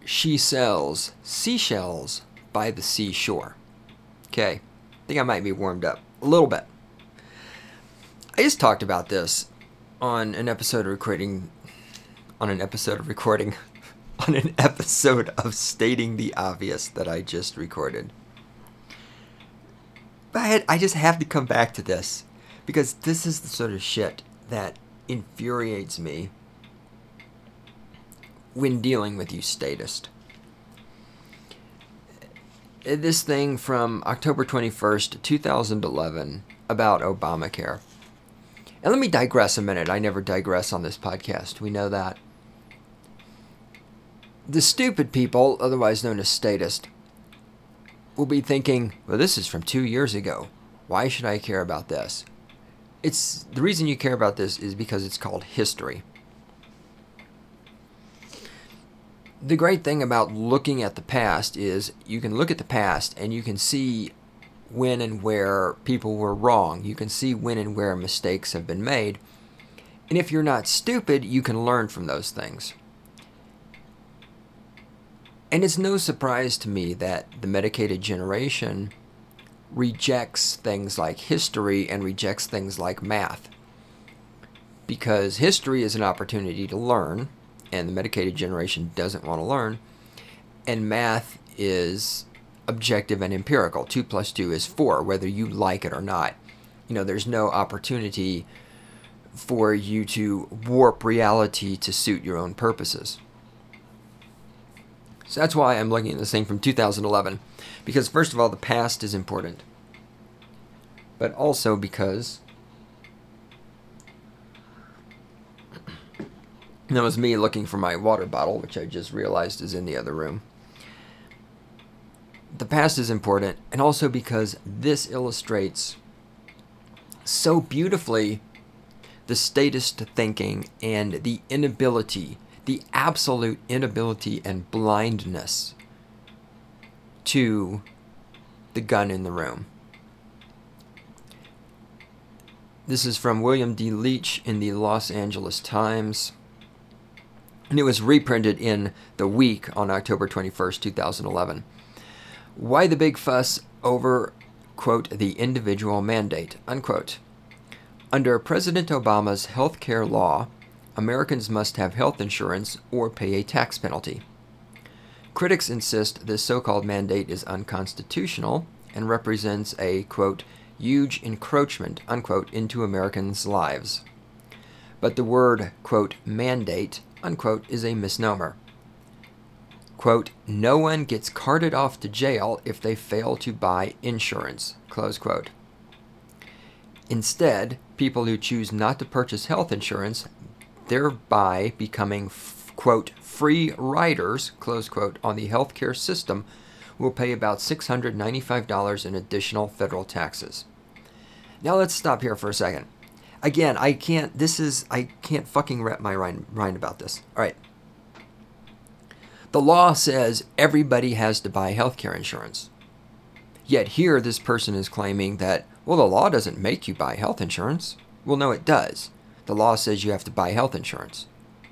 She sells seashells by the seashore. Okay, I think I might be warmed up a little bit. I just talked about this on an episode of Stating the Obvious that I just recorded. But I just have to come back to this because this is the sort of shit that infuriates me when dealing with you statists. This thing from October 21st, 2011 about Obamacare. And let me digress a minute. I never digress on this podcast. We know that. The stupid people, otherwise known as statists, will be thinking, well, this is from 2 years ago. Why should I care about this? The reason you care about this is because it's called history. The great thing about looking at the past is you can look at the past and you can see when and where people were wrong. You can see when and where mistakes have been made. And if you're not stupid, you can learn from those things. And it's no surprise to me that the medicated generation rejects things like history and rejects things like math. Because history is an opportunity to learn, and the medicated generation doesn't want to learn. And math is objective and empirical. 2 plus 2 is 4, whether you like it or not. There's no opportunity for you to warp reality to suit your own purposes. So that's why I'm looking at this thing from 2011. Because first of all, the past is important. But also because that was me looking for my water bottle, which I just realized is in the other room. The past is important, and also because this illustrates so beautifully the statist thinking and the inability, the absolute inability and blindness to the gun in the room. This is from William D. Leach in the Los Angeles Times, and it was reprinted in The Week on October 21st, 2011. Why the big fuss over, quote, the individual mandate, unquote. Under President Obama's health care law, Americans must have health insurance or pay a tax penalty. Critics insist this so-called mandate is unconstitutional and represents a, quote, huge encroachment, unquote, into Americans' lives. But the word, quote, mandate, unquote, is a misnomer. Quote, no one gets carted off to jail if they fail to buy insurance, close quote. Instead, people who choose not to purchase health insurance, thereby becoming, quote, free riders, close quote, on the healthcare system, will pay about $695 in additional federal taxes. Now let's stop here for a second. Again, I can't fucking wrap my mind about this. All right. The law says everybody has to buy healthcare insurance. Yet here, this person is claiming that, well, the law doesn't make you buy health insurance. Well, no, it does. The law says you have to buy health insurance.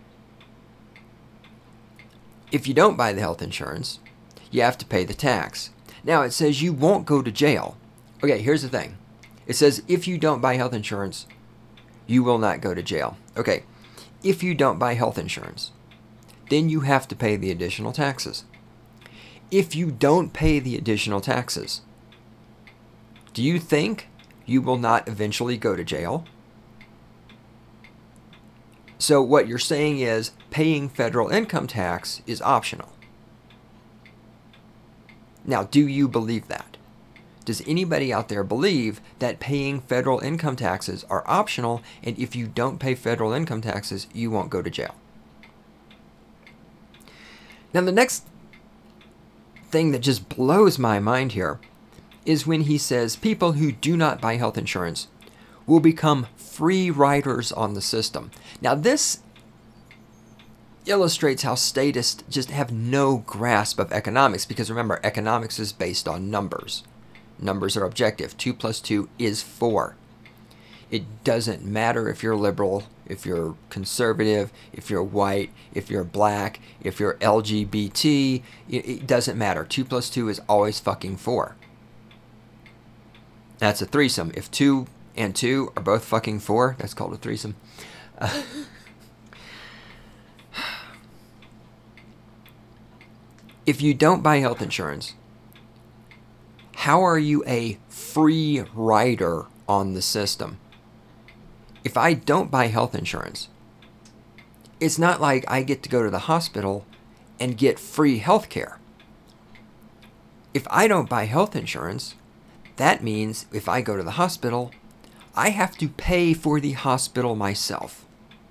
If you don't buy the health insurance, you have to pay the tax. Now, it says you won't go to jail. Okay, here's the thing. It says if you don't buy health insurance, you will not go to jail. Okay, if you don't buy health insurance, then you have to pay the additional taxes. If you don't pay the additional taxes, do you think you will not eventually go to jail? So what you're saying is paying federal income tax is optional. Now, do you believe that? Does anybody out there believe that paying federal income taxes are optional, and if you don't pay federal income taxes, you won't go to jail? Now, the next thing that just blows my mind here is when he says people who do not buy health insurance will become free riders on the system. Now, this illustrates how statists just have no grasp of economics, because remember, economics is based on numbers. Numbers are objective. 2 plus 2 is 4. It doesn't matter if you're liberal if you're conservative, if you're white, if you're black, if you're LGBT, it doesn't matter. 2 plus 2 is always fucking 4. That's a threesome. If 2 and 2 are both fucking 4, that's called a threesome. If you don't buy health insurance, how are you a free rider on the system? If I don't buy health insurance, it's not like I get to go to the hospital and get free health care. If I don't buy health insurance, that means if I go to the hospital, I have to pay for the hospital myself.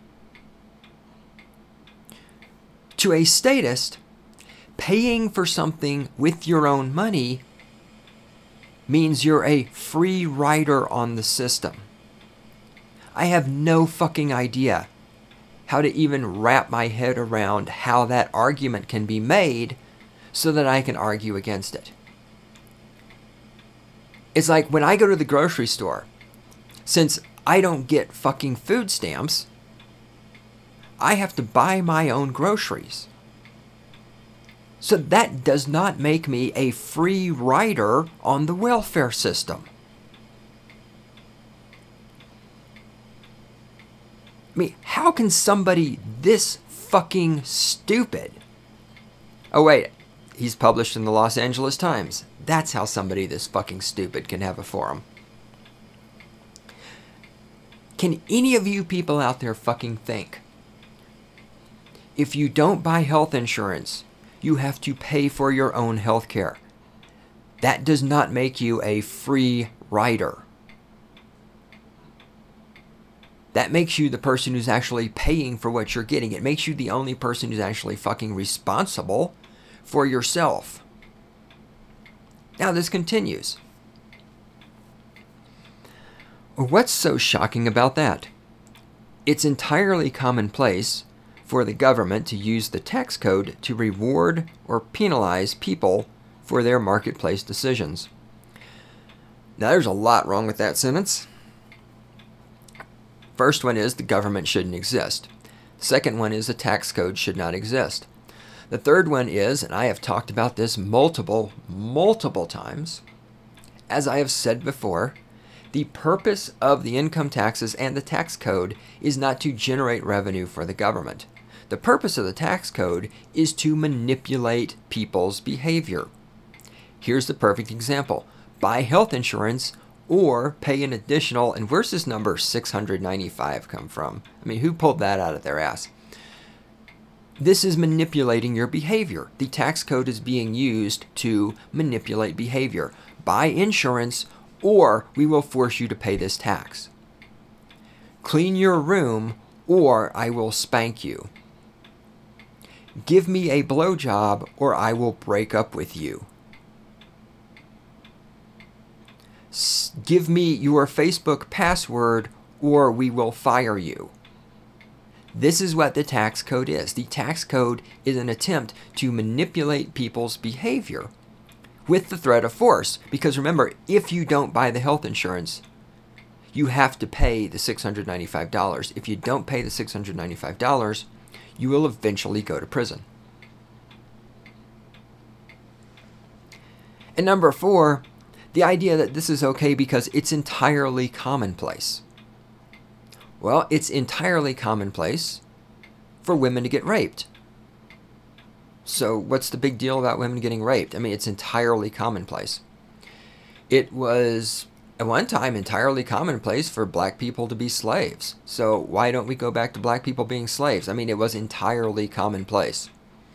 To a statist, paying for something with your own money means you're a free rider on the system. I have no fucking idea how to even wrap my head around how that argument can be made so that I can argue against it. It's like when I go to the grocery store, since I don't get fucking food stamps, I have to buy my own groceries. So that does not make me a free rider on the welfare system. I mean, how can somebody this fucking stupid... Oh wait, he's published in the Los Angeles Times. That's how somebody this fucking stupid can have a forum. Can any of you people out there fucking think, if you don't buy health insurance, you have to pay for your own health care? That does not make you a free rider. That makes you the person who's actually paying for what you're getting. It makes you the only person who's actually fucking responsible for yourself. Now this continues. What's so shocking about that? It's entirely commonplace for the government to use the tax code to reward or penalize people for their marketplace decisions. Now there's a lot wrong with that sentence. First one is the government shouldn't exist. Second one is the tax code should not exist. The third one is, and I have talked about this multiple times, as I have said before, the purpose of the income taxes and the tax code is not to generate revenue for the government. The purpose of the tax code is to manipulate people's behavior. Here's the perfect example. Buy health insurance or pay an additional, and where's this number 695 come from? I mean, who pulled that out of their ass? This is manipulating your behavior. The tax code is being used to manipulate behavior. Buy insurance or we will force you to pay this tax. Clean your room or I will spank you. Give me a blowjob or I will break up with you. Give me your Facebook password or we will fire you. This is what the tax code is. The tax code is an attempt to manipulate people's behavior with the threat of force. Because remember, if you don't buy the health insurance, you have to pay the $695. If you don't pay the $695, you will eventually go to prison. And number 4, the idea that this is okay because it's entirely commonplace. Well, it's entirely commonplace for women to get raped. So what's the big deal about women getting raped? I mean, it's entirely commonplace. It was at one time entirely commonplace for black people to be slaves. So why don't we go back to black people being slaves? I mean, it was entirely commonplace.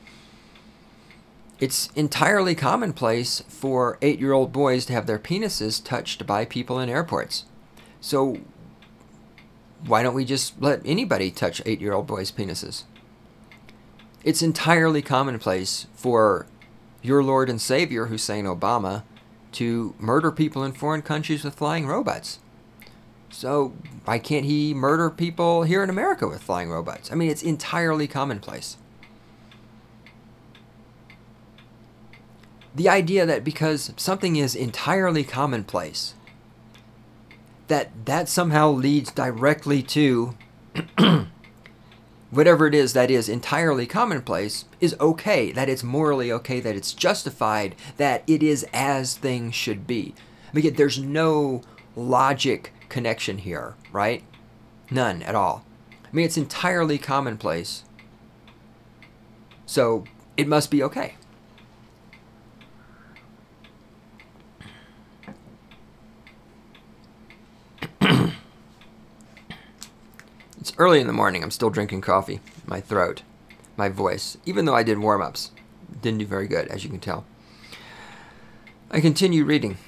It's entirely commonplace for 8-year-old boys to have their penises touched by people in airports. So why don't we just let anybody touch 8-year-old boys' penises? It's entirely commonplace for your Lord and Savior, Hussein Obama, to murder people in foreign countries with flying robots. So why can't he murder people here in America with flying robots? I mean, it's entirely commonplace. The idea that because something is entirely commonplace, that somehow leads directly to whatever it is that is entirely commonplace is okay, that it's morally okay, that it's justified, that it is as things should be. Again, there's no logic connection here, right? None at all. I mean, it's entirely commonplace. So it must be okay. It's early in the morning. I'm still drinking coffee. My throat, my voice, even though I did warm-ups, didn't do very good, as you can tell. I continue reading.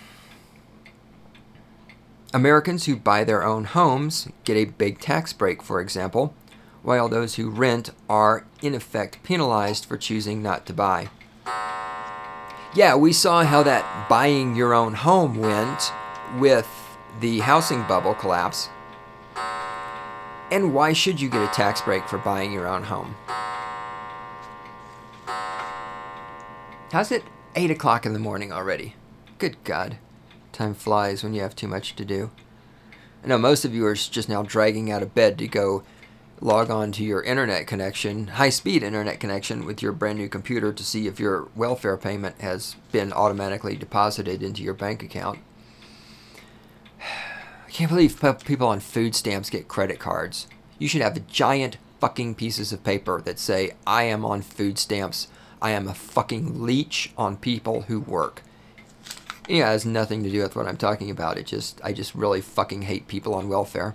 Americans who buy their own homes get a big tax break, for example, while those who rent are, in effect, penalized for choosing not to buy. Yeah, we saw how that buying your own home went with the housing bubble collapse. And why should you get a tax break for buying your own home? How's it 8 o'clock in the morning already? Good God. Time flies when you have too much to do. I know most of you are just now dragging out of bed to go log on to your internet connection, high-speed internet connection with your brand new computer to see if your welfare payment has been automatically deposited into your bank account. I can't believe people on food stamps get credit cards. You should have giant fucking pieces of paper that say, I am on food stamps. I am a fucking leech on people who work. Yeah, it has nothing to do with what I'm talking about. I just really fucking hate people on welfare.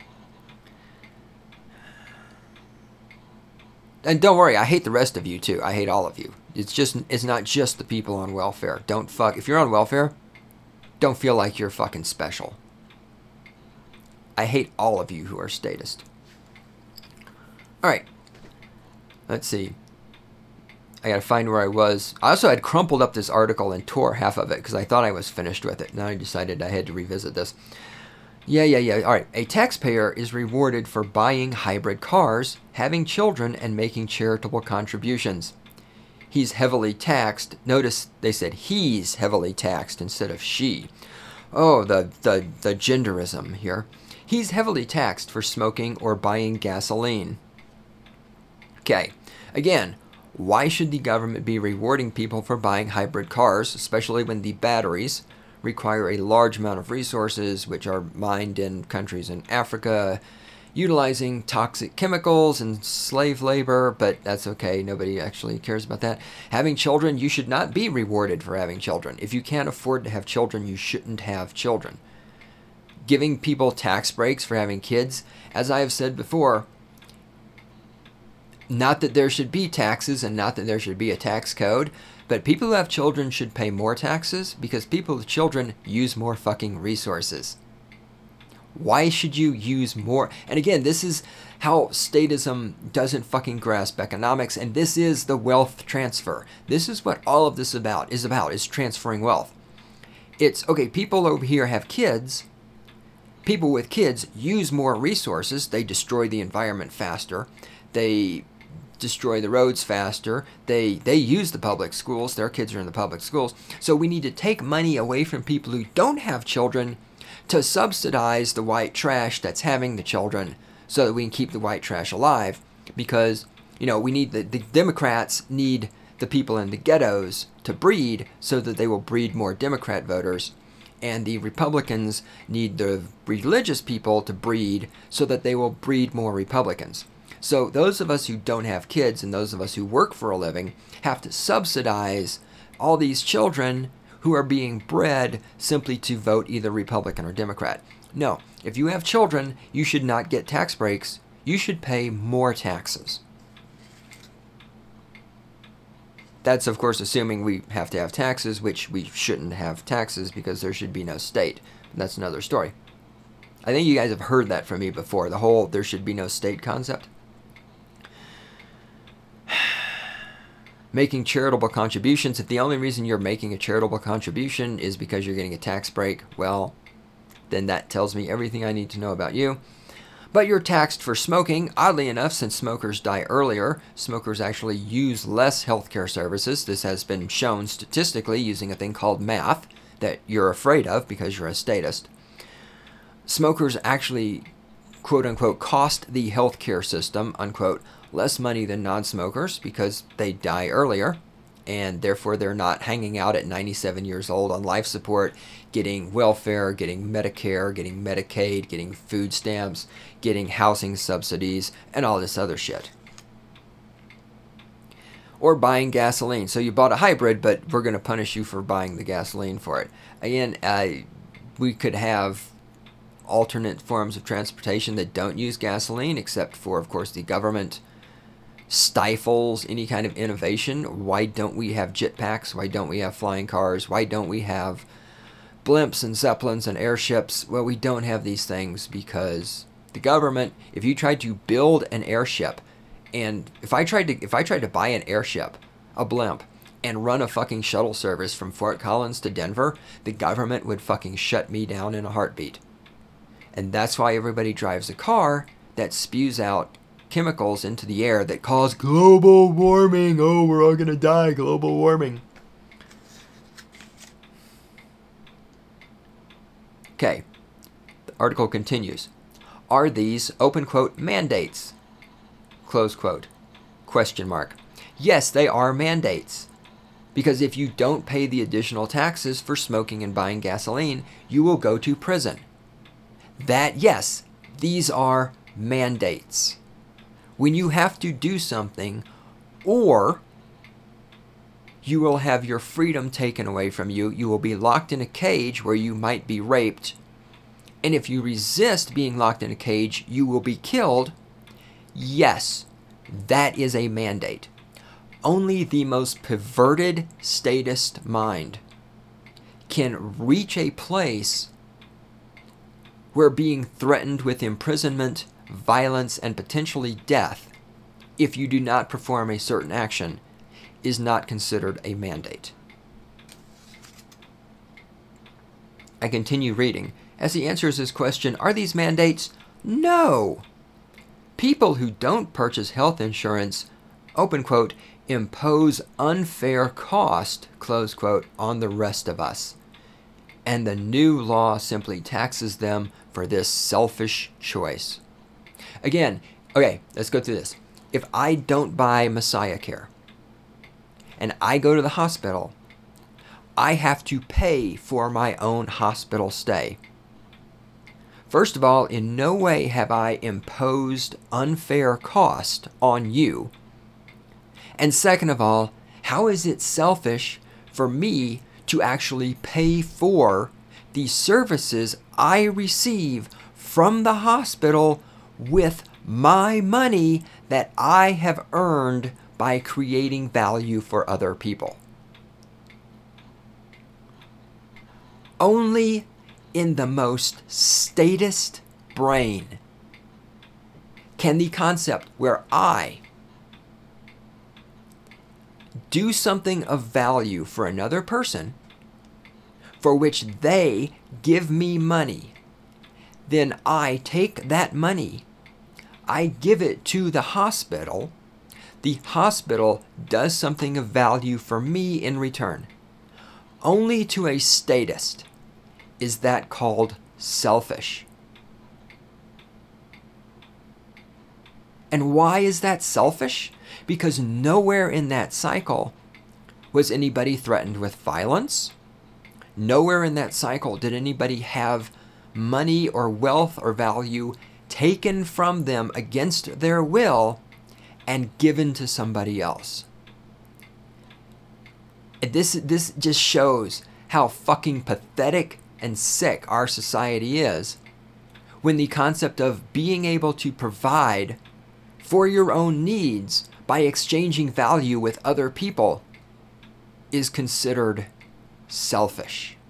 And don't worry, I hate the rest of you too. I hate all of you. It's not just the people on welfare. If you're on welfare, don't feel like you're fucking special. I hate all of you who are statist. Alright. Let's see. I gotta find where I was. I also had crumpled up this article and tore half of it because I thought I was finished with it. Now I decided I had to revisit this. Yeah. Alright. A taxpayer is rewarded for buying hybrid cars, having children, and making charitable contributions. He's heavily taxed. Notice they said he's heavily taxed instead of she. Oh, the genderism here. He's heavily taxed for smoking or buying gasoline. Okay. Again, why should the government be rewarding people for buying hybrid cars, especially when the batteries require a large amount of resources, which are mined in countries in Africa, utilizing toxic chemicals and slave labor, but that's okay. Nobody actually cares about that. Having children, you should not be rewarded for having children. If you can't afford to have children, you shouldn't have children. Giving people tax breaks for having kids, as I have said before, not that there should be taxes and not that there should be a tax code, but people who have children should pay more taxes because people with children use more fucking resources. Why should you use more? And again, this is how statism doesn't fucking grasp economics, and this is the wealth transfer. This is what all of this is transferring wealth. It's, okay, people over here have kids. People with kids use more resources. They destroy the environment faster. They destroy the roads faster. They use the public schools. Their kids are in the public schools. So we need to take money away from people who don't have children to subsidize the white trash that's having the children so that we can keep the white trash alive. Because, we need the Democrats need the people in the ghettos to breed so that they will breed more Democrat voters. And the Republicans need the religious people to breed so that they will breed more Republicans. So those of us who don't have kids and those of us who work for a living have to subsidize all these children who are being bred simply to vote either Republican or Democrat. No, if you have children, you should not get tax breaks. You should pay more taxes. That's, of course, assuming we have to have taxes, which we shouldn't have taxes because there should be no state. That's another story. I think you guys have heard that from me before, the whole there should be no state concept. Making charitable contributions. If the only reason you're making a charitable contribution is because you're getting a tax break, well, then that tells me everything I need to know about you. But you're taxed for smoking. Oddly enough, since smokers die earlier, smokers actually use less healthcare services. This has been shown statistically using a thing called math that you're afraid of because you're a statist. Smokers actually quote unquote, cost the healthcare system, unquote, less money than non-smokers because they die earlier, and therefore they're not hanging out at 97 years old on life support, getting welfare, getting Medicare, getting Medicaid, getting food stamps, getting housing subsidies, and all this other shit. Or buying gasoline. So you bought a hybrid, but we're going to punish you for buying the gasoline for it. Again, we could have alternate forms of transportation that don't use gasoline, except for, of course, the government stifles any kind of innovation. Why don't we have jetpacks? Why don't we have flying cars? Why don't we have blimps and zeppelins and airships? Well, we don't have these things because the government, if you tried to build an airship, and if I tried to buy an airship, a blimp, and run a fucking shuttle service from Fort Collins to Denver, the government would fucking shut me down in a heartbeat. And that's why everybody drives a car that spews out chemicals into the air that cause global warming. Oh, we're all gonna die, global warming. Okay, the article continues. Are these, open quote, mandates? Close quote. Question mark. Yes, they are mandates. Because if you don't pay the additional taxes for smoking and buying gasoline, you will go to prison. That, yes, these are mandates. When you have to do something, or you will have your freedom taken away from you, you will be locked in a cage where you might be raped, and if you resist being locked in a cage, you will be killed. Yes, that is a mandate. Only the most perverted statist mind can reach a place where being threatened with imprisonment, violence, and potentially death, if you do not perform a certain action, is not considered a mandate. I continue reading. As he answers his question, are these mandates? No. People who don't purchase health insurance, open quote, impose unfair cost, close quote, on the rest of us. And the new law simply taxes them for this selfish choice. Again, okay, let's go through this. If I don't buy Messiah Care and I go to the hospital, I have to pay for my own hospital stay. First of all, in no way have I imposed unfair cost on you. And second of all, how is it selfish for me to actually pay for the services I receive from the hospital with my money that I have earned by creating value for other people? Only in the most statist brain can the concept where I do something of value for another person for which they give me money, then I take that money, I give it to the hospital does something of value for me in return. Only to a statist is that called selfish. And why is that selfish? Because nowhere in that cycle was anybody threatened with violence. Nowhere in that cycle did anybody have money or wealth or value taken from them against their will and given to somebody else. This just shows how fucking pathetic and sick our society is when the concept of being able to provide for your own needs by exchanging value with other people is considered selfish.